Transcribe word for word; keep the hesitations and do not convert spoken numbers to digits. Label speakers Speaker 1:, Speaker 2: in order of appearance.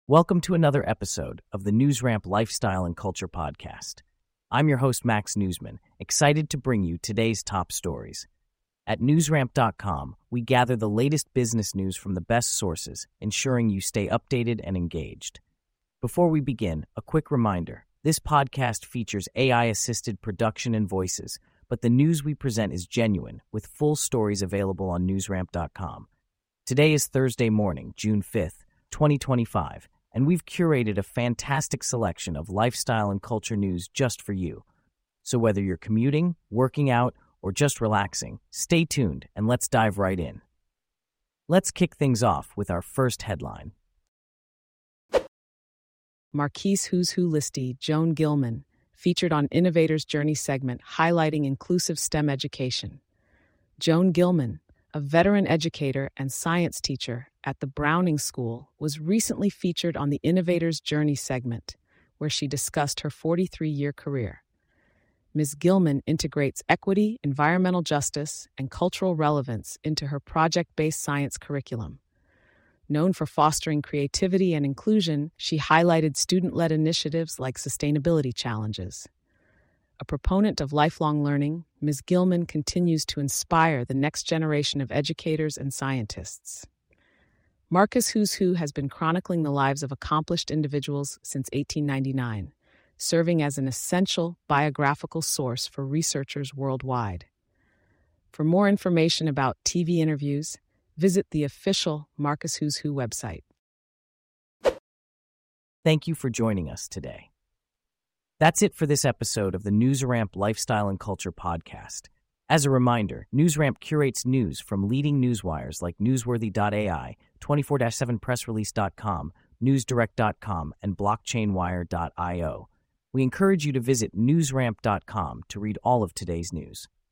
Speaker 1: Welcome to another episode of the NewsRamp Lifestyle and Culture Podcast. I'm your host, Max Newsman, excited to bring you today's top stories. At newsramp dot com, we gather the latest business news from the best sources, ensuring you stay updated and engaged. Before we begin, a quick reminder. This podcast features A I-assisted production and voices, but the news we present is genuine, with full stories available on newsramp dot com. Today is Thursday morning, June fifth, twenty twenty-five, and we've curated a fantastic selection of lifestyle and culture news just for you. So whether you're commuting, working out, or just relaxing, stay tuned and let's dive right in. Let's kick things off with our first headline.
Speaker 2: Marquise Who's Who listee Joan Gilman featured on Innovator's Journey segment highlighting inclusive STEM education. Joan Gilman, a veteran educator and science teacher at the Browning School, was recently featured on the Innovator's Journey segment, where she discussed her forty-three-year career. Miz Gilman integrates equity, environmental justice, and cultural relevance into her project-based science curriculum. Known for fostering creativity and inclusion, she highlighted student-led initiatives like sustainability challenges. A proponent of lifelong learning, Miz Gilman continues to inspire the next generation of educators and scientists. Marquise Who's Who has been chronicling the lives of accomplished individuals since eighteen ninety-nine, serving as an essential biographical source for researchers worldwide. For more information about T V interviews, visit the official Marquise Who's Who website.
Speaker 1: Thank you for joining us today. That's it for this episode of the NewsRamp Lifestyle and Culture Podcast. As a reminder, NewsRamp curates news from leading newswires like newsworthy dot A I, twenty-four seven press release dot com, newsdirect dot com, and blockchain wire dot io. We encourage you to visit newsramp dot com to read all of today's news.